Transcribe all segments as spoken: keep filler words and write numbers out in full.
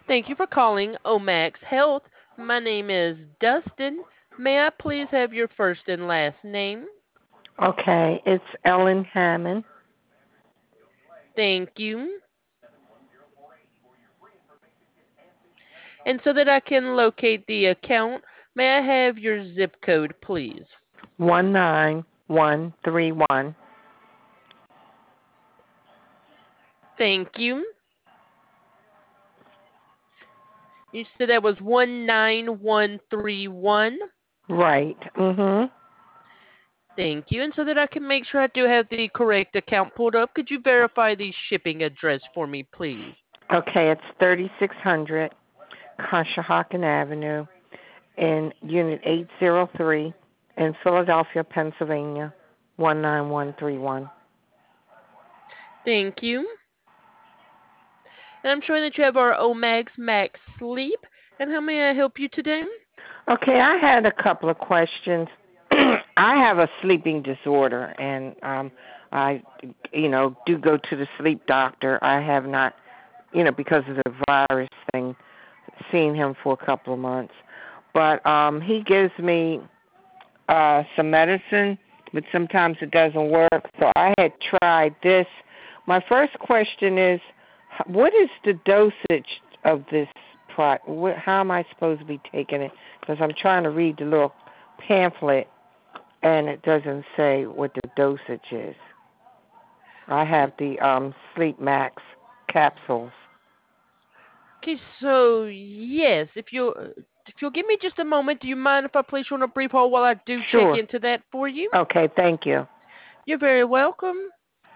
Thank you for calling Omax Health. My name is Dustin. May I please have your first and last name? Okay, it's Ellen Hammond. Thank you. And so that I can locate the account, may I have your zip code, please? one nine one three one. Thank you. You said that was one nine one three one. Right. Mhm. Thank you. And so that I can make sure I do have the correct account pulled up, could you verify the shipping address for me, please? Okay, it's thirty-six hundred Conshohocken Avenue in Unit eight oh three in Philadelphia, Pennsylvania, one nine one three one. Thank you. And I'm showing that you have our Omax Max Sleep. And how may I help you today? Okay, I had a couple of questions. I have a sleeping disorder, and um, I, you know, do go to the sleep doctor. I have not, you know, because of the virus thing, seen him for a couple of months. But um, he gives me uh, some medicine, but sometimes it doesn't work. So I had tried this. My first question is, h- what is the dosage of this product? Wh- How am I supposed to be taking it? Because I'm trying to read the little pamphlet, and it doesn't say what the dosage is. I have the um, Sleep Max capsules. Okay, so yes, if you if you'll give me just a moment, do you mind if I place you on a brief hold while I do check Sure. into that for you? Okay, thank you. You're very welcome.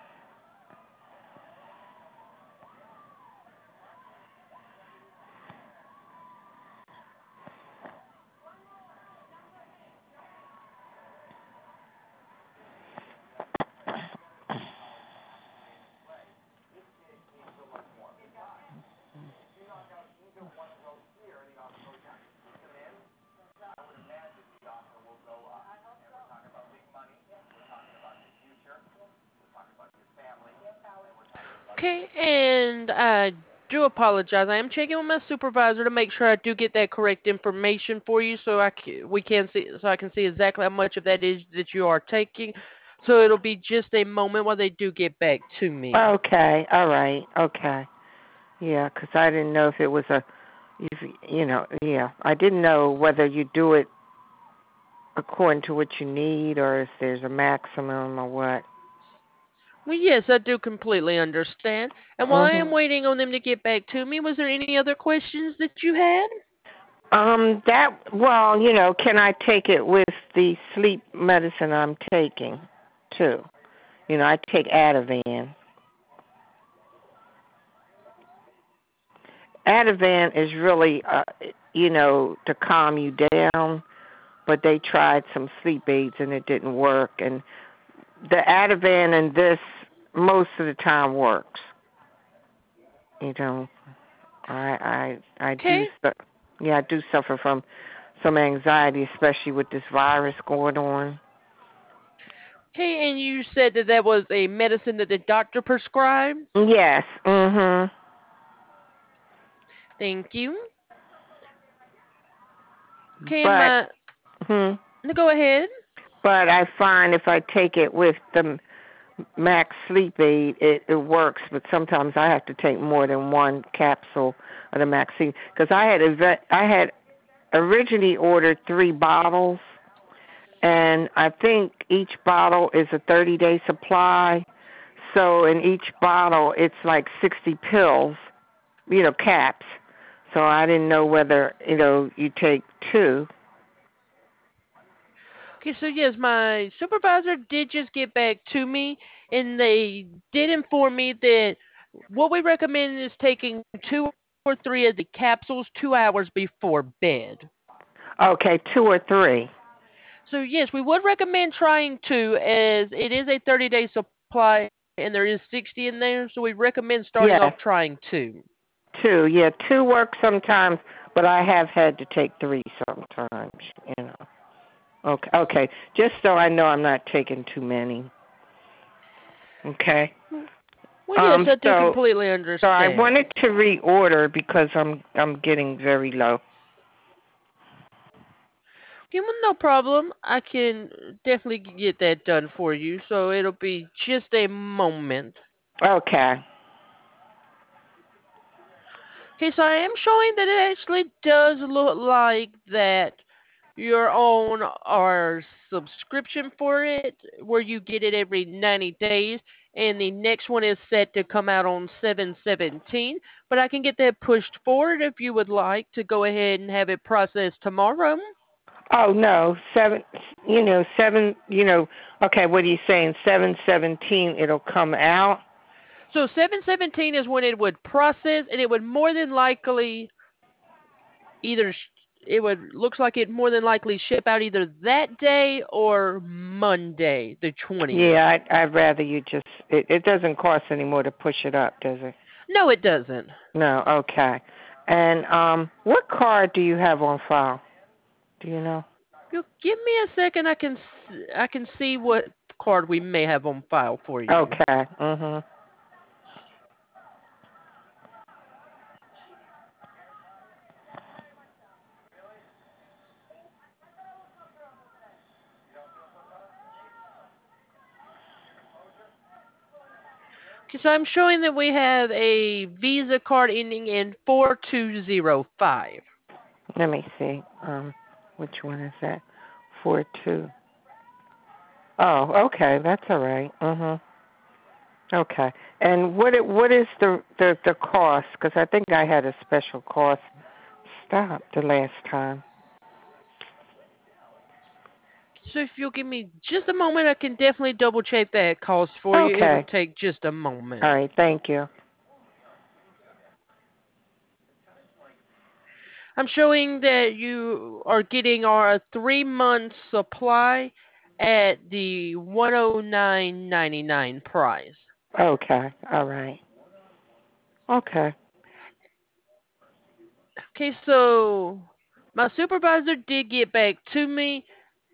Okay, and I do apologize. I am checking with my supervisor to make sure I do get that correct information for you, so I c- we can see so I can see exactly how much of that is that you are taking. So it'll be just a moment while they do get back to me. Okay, all right, okay. Yeah, 'cause I didn't know if it was a, if, you know, yeah. I didn't know whether you do it according to what you need or if there's a maximum or what. Well, yes, I do completely understand. And while I am Mhm. waiting on them to get back to me, was there any other questions that you had? Um, that well, you know, can I take it with the sleep medicine I'm taking too? You know, I take Ativan. Ativan is really, uh, you know, to calm you down. But they tried some sleep aids and it didn't work. And the Ativan and this most of the time works. You know, I I I Okay. do su- yeah I do suffer from some anxiety, especially with this virus going on. Okay, and you said that that was a medicine that the doctor prescribed? Yes. Mhm. Thank you. Okay, and But my. hmm. No, go ahead. But I find if I take it with the Max Sleep Aid, it, it works. But sometimes I have to take more than one capsule of the Max Sleep because I had a vet, I had originally ordered three bottles, and I think each bottle is a thirty day supply. So in each bottle, it's like sixty pills, you know, caps. So I didn't know whether, you know, you take two. Okay, so yes, my supervisor did just get back to me, and they did inform me that what we recommend is taking two or three of the capsules two hours before bed. Okay, two or three. So yes, we would recommend trying two, as it is a thirty day supply, and there is sixty in there. So we recommend starting off Yes, trying two. two. Yeah, two works sometimes, but I have had to take three sometimes, you know. Okay, okay. Just so I know I'm not taking too many. Okay. Well, Well, yes, Um, I do so completely so I understand. wanted to reorder because I'm I'm getting very low. Okay, well, no problem. I can definitely get that done for you. So it'll be just a moment. Okay. Okay, so I am showing that it actually does look like that you're on our subscription for it, where you get it every ninety days, and the next one is set to come out on seven seventeen. But I can get that pushed forward if you would like to go ahead and have it processed tomorrow. Oh no, seven. You know, seven. You know. Okay, what are you saying? Seven seventeen. It'll come out. So seven seventeen is when it would process, and it would more than likely either sh- it would looks like it more than likely ship out either that day or Monday, the twentieth. Yeah, I'd, I'd rather you just. It, it doesn't cost any more to push it up, does it? No, it doesn't. No. Okay. And um, what card do you have on file? Do you know? You give me a second. I can s- I can see what card we may have on file for you. Okay. Mhm. Okay, so I'm showing that we have a Visa card ending in four two zero five. Let me see. Um, which one is that? Four two. Oh, okay. That's all right. Mhm. Okay. And what it, what is the the the cost? Because I think I had a special cost. Stop the last time. So if you'll give me just a moment, I can definitely double check that cost for you. It will Okay. take just a All moment. right. Thank you. I'm showing that you are getting our three month supply at the one oh nine ninety nine price. Okay. All right. Okay. Okay, so my supervisor did get back to me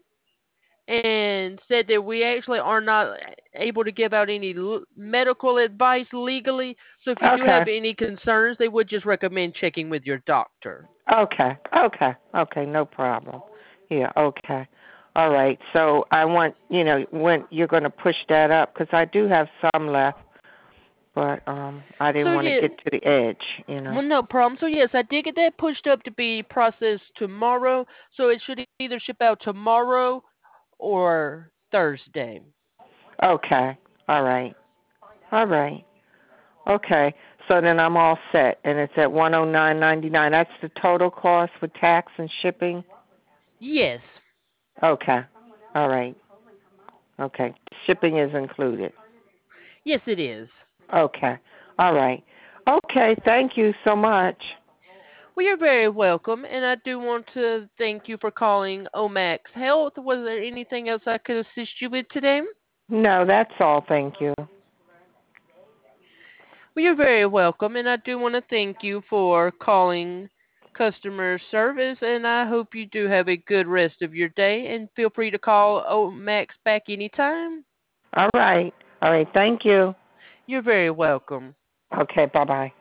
and said that we actually are not able to give out any l- medical advice legally. So if you do Okay. have any concerns, they would just recommend checking with your doctor. Okay. Okay. Okay. No problem. Yeah. Okay. All right. So I want you know when you're going to push that up because I do have some left, but um I didn't So want to yeah, get to the edge. You know. well, no problem. So yes, I did get that pushed up to be processed tomorrow. So it should either ship out tomorrow or Thursday. Okay. All right. All right. Okay. So then I'm all set, and it's at one oh nine ninety nine. That's the total cost with tax and shipping. Yes, Okay. All right. Okay. Shipping is included. yes, it is. Okay. All right. Okay. Thank you so much. Well, you're very welcome, and I do want to thank you for calling Omax Health. Was there anything else I could assist you with today? No, that's all. Thank you. Well, you're very welcome, and I do want to thank you for calling customer service, and I hope you do have a good rest of your day, and feel free to call Omax back anytime. All right. All right. Thank you. You're very welcome. Okay. Bye bye.